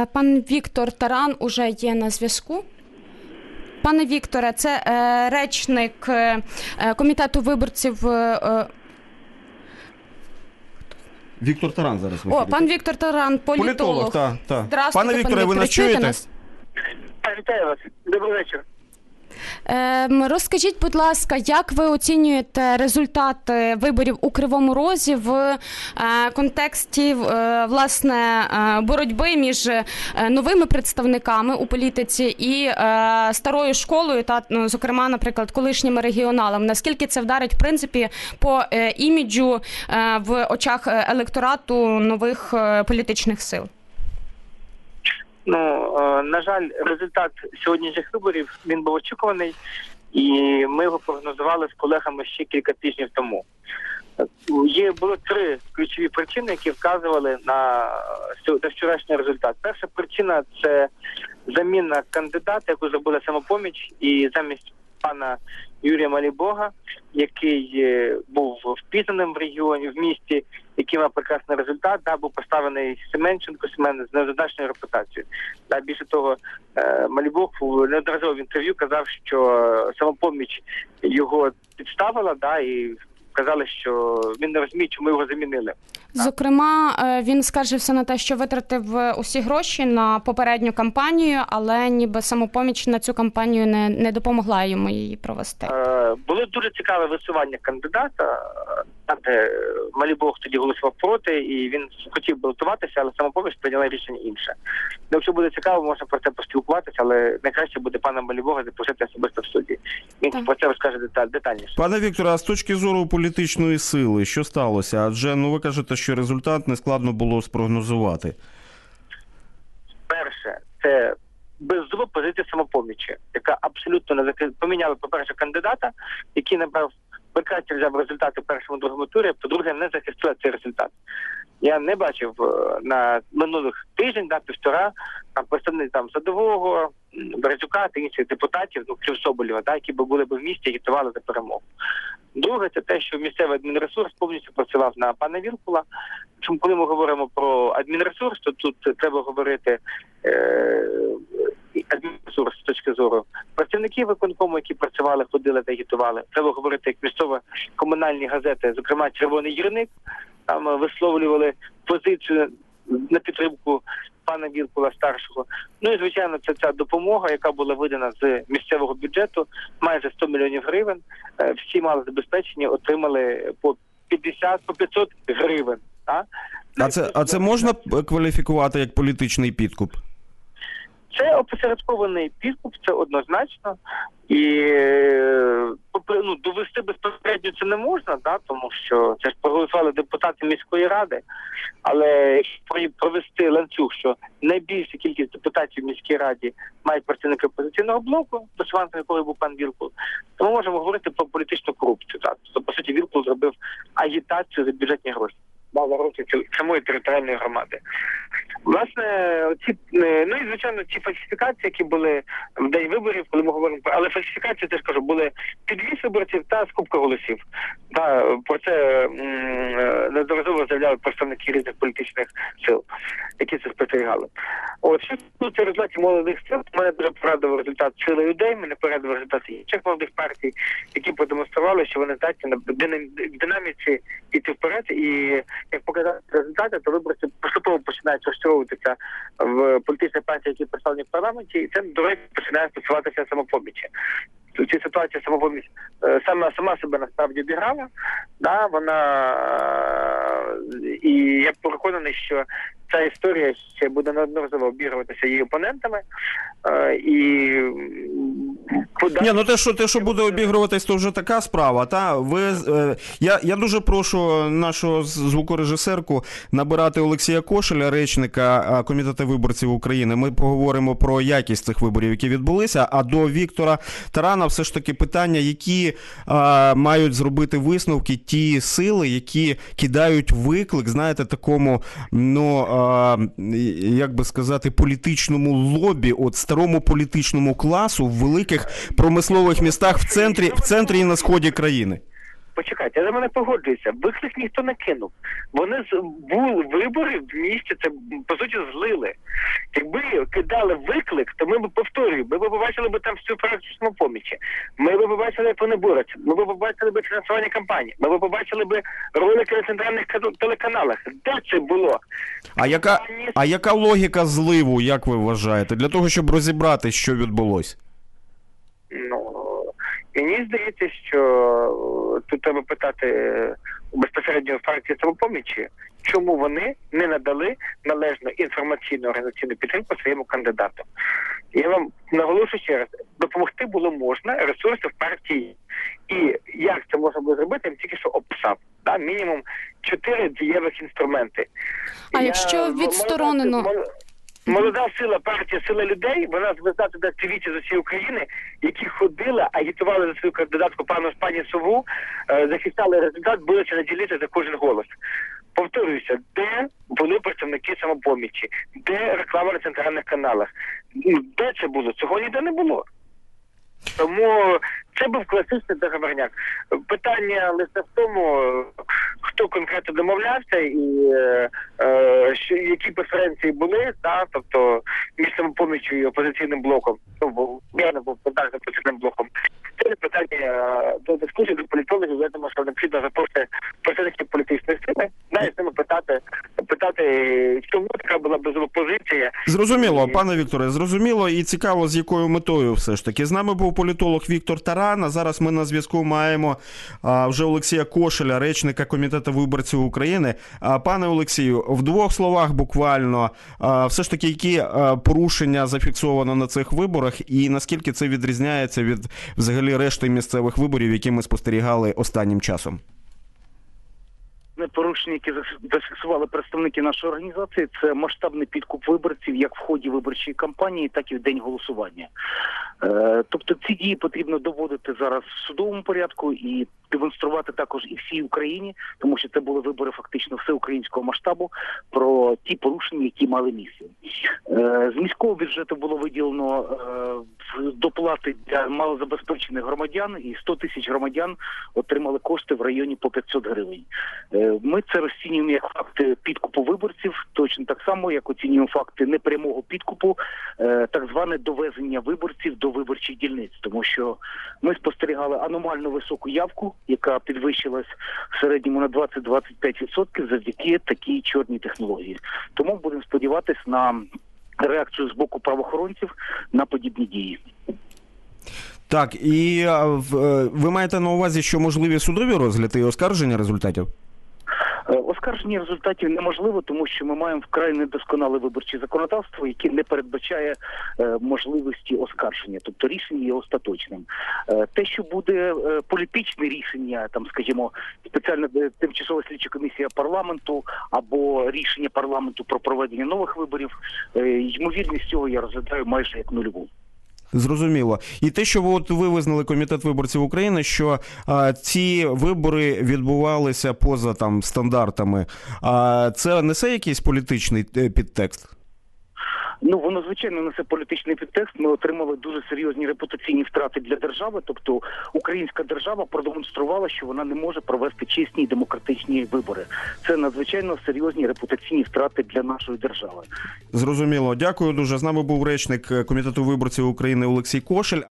Пан Віктор Таран уже є на зв'язку. Пане Вікторе, це речник комітету виборців. Віктор Таран зараз. Пан Віктор Таран, політолог. Так. Пане Вікторе, ви нас чуєте? Вітаю вас. Добрий вечір. Розкажіть, будь ласка, як ви оцінюєте результати виборів у Кривому Розі в контексті, власне, боротьби між новими представниками у політиці і старою школою, та, зокрема, наприклад, колишніми регіоналами? Наскільки це вдарить, в принципі, по іміджу в очах електорату нових політичних сил? На жаль, результат сьогоднішніх виборів, він був очікуваний, і ми його прогнозували з колегами ще кілька тижнів тому. Було три ключові причини, які вказували на вчорашній результат. Перша причина – це заміна кандидата, яку зробила «Самопоміч», і замість пана Юрія Малібога, який був впізнаним в регіоні, в місті, який мав прекрасний результат, був поставлений Семенченко Семен з неоднозначною репутацією. Більше того, Малібог неодноразово в інтерв'ю казав, що «Самопоміч» його підставила, і казали, що він не розуміє, чому його замінили. Зокрема, він скаржився на те, що витратив усі гроші на попередню кампанію, але ніби «Самопоміч» на цю кампанію не допомогла йому її провести. Було дуже цікаве висування кандидата, де Малібог тоді голосував проти, і він хотів балотуватися, але «Самопоміч» прийняла рішення інше. Якщо буде цікаво, можна про це поспілкуватися, але найкраще буде пана Малібога запросити особисто в суді. Він про це розкаже детальніше. Пане Вікторе, а з точки зору політичної сили, що сталося? Адже, ви кажете, що результат нескладно було спрогнозувати. Перше, це беззуба позиція «Самопомічі», яка абсолютно не поміняла, по-перше, кандидата, який набрав прекрасно взяв результати в першому-другому турі, по-друге, не захистила цей результат. Я не бачив на минулих тиждень, півтора, представників Садового, Березюка та інших депутатів, крім Соболєва, які були б в місті і агітували за перемогу. Друге, це те, що місцевий адмінресурс повністю працював на пана Вілкула. Чому, коли ми говоримо про адмінресурс, то тут треба говорити адмінресурс з точки зору працівників виконкому, які працювали, ходили та агітували. Треба говорити як місцево-комунальні газети, зокрема «Червоний гірник», там висловлювали позицію на підтримку пана Вілкула старшого. І, звичайно, це ця допомога, яка була видана з місцевого бюджету, майже 100 мільйонів гривень. Всі малозабезпечені отримали по 500 гривень. А це можна кваліфікувати як політичний підкуп? Це опосередкований підкуп, це однозначно. І довести безпосередньо це не можна, тому що це ж проголосували депутати міської ради. Але якщо провести ланцюг, що найбільша кількість депутатів в міській раді мають представники опозиційного блоку, посуванцем якого був пан Вілкул, то ми можемо говорити про політичну корупцію. Тобто, по суті, Вілкул зробив агітацію за бюджетні гроші на роки самої територіальної громади. Власне, і, звичайно, ці фальсифікації, які були в день виборів, коли ми говоримо про... Але фальсифікації, теж кажу, були підвіз виборців та скупка голосів. Про це неодноразово заявляли представники різних політичних сил, які це спостерігали. Що тут в результаті молодих сил, мене дуже порадував результат «Сили людей», мене порадував результат інших молодих партій, які продемонстрували, що вони здатні на динаміці йти вперед, і як показали результати, то виборці поступово починають розчаровуватися в політичній партії, які представлені в парламенті, і це, до речі, починає стосуватися «Самопомічі». В цій ситуації «Самопоміч» сама себе насправді обіграла, і я переконаний, що ця історія ще буде неодноразово обігруватися її опонентами, те, що буде обігруватись, то вже така справа. Я дуже прошу нашу звукорежисерку набирати Олексія Кошеля, речника Комітету виборців України. Ми поговоримо про якість цих виборів, які відбулися. А до Віктора Тарана все ж таки питання, які мають зробити висновки ті сили, які кидають виклик, такому, як би сказати, політичному лобі, старому політичному класу в великих промислових містах в центрі і на сході країни. Почекайте, я за мене погоджуюся. Виклик ніхто не кинув. Вони були вибори в місті, це, по суті, злили. Якби кидали виклик, то ми б, повторюю, ми б побачили б там всю фракцію «Самопомічі». Ми б побачили, як вони борються. Ми б побачили б фінансування кампанії. Ми б побачили б ролики на центральних телеканалах. Де це було? А яка логіка зливу, як ви вважаєте, для того, щоб розібрати, що відбулося? Мені здається, що тут треба питати безпосередньо фракції «Самопомічі», чому вони не надали належну інформаційну організаційну підтримку своєму кандидату. Я вам наголошую ще раз, допомогти було можна, ресурси в партії. І як це можна було зробити, я тільки що описав. Да? Мінімум 4 дієвих інструменти. Якщо відсторонено... Молода сила партія, сила людей, вона звезла туди активістів з усієї України, які ходили, агітували за свою кандидатку пані Сову, захищали результат, борючи на діліться за кожен голос. Повторююся, де були представники «Самопомічі», де реклама на центральних каналах, де це було? Цього ніде не було. Тому це був класичний договорняк. Питання лише в тому, хто конкретно домовлявся і які преференції були, та, тобто між «Самопоміччю» і опозиційним блоком. Ну, я не був контактним опозиційним блоком. Це питання до дискусії, до політологів. Я думаю, що необхідно запрошувати представників політичної сили, навіть з ними питати, чому така була безопозиція. Зрозуміло, пане Вікторе, зрозуміло і цікаво, з якою метою все ж таки. З нами був політолог Віктор Таран, а зараз ми на зв'язку маємо вже Олексія Кошеля, речника Комітету виборців України. Пане Олексію, в двох словах буквально, все ж таки, які порушення зафіксовано на цих виборах і наскільки це відрізняється від взагалі решти місцевих виборів, які ми спостерігали останнім часом? Порушення, які зафіксували представники нашої організації, це масштабний підкуп виборців як в ході виборчої кампанії, так і в день голосування. Тобто ці дії потрібно доводити зараз в судовому порядку і демонструвати також і всій Україні, тому що це були вибори фактично всеукраїнського масштабу, про ті порушення, які мали місце. З міського бюджету було виділено доплати для малозабезпечених громадян, і 100 тисяч громадян отримали кошти в районі по 500 гривень. Ми це розцінюємо як факти підкупу виборців, точно так само, як оцінюємо факти непрямого підкупу, так зване довезення виборців до виборчих дільниць, тому що ми спостерігали аномально високу явку, яка підвищилась в середньому на 20-25% завдяки такій чорній технології. Тому будемо сподіватися на реакцію з боку правоохоронців на подібні дії. Так, і ви маєте на увазі, що можливі судові розгляди і оскарження результатів? Оскарження результатів неможливо, тому що ми маємо вкрай недосконале виборче законодавство, яке не передбачає можливості оскарження, тобто рішення є остаточним. Те, що буде політичне рішення, там, скажімо, спеціальна тимчасова слідча комісія парламенту або рішення парламенту про проведення нових виборів, ймовірність цього я розглядаю майже як нульову. Зрозуміло. І те, що ви визнали Комітет виборців України, що ці вибори відбувалися поза там стандартами, це несе якийсь політичний підтекст? Ну, воно, звичайно, несе політичний підтекст. Ми отримали дуже серйозні репутаційні втрати для держави. Тобто українська держава продемонструвала, що вона не може провести чесні і демократичні вибори. Це надзвичайно серйозні репутаційні втрати для нашої держави. Зрозуміло. Дякую дуже. З нами був речник Комітету виборців України Олексій Кошель.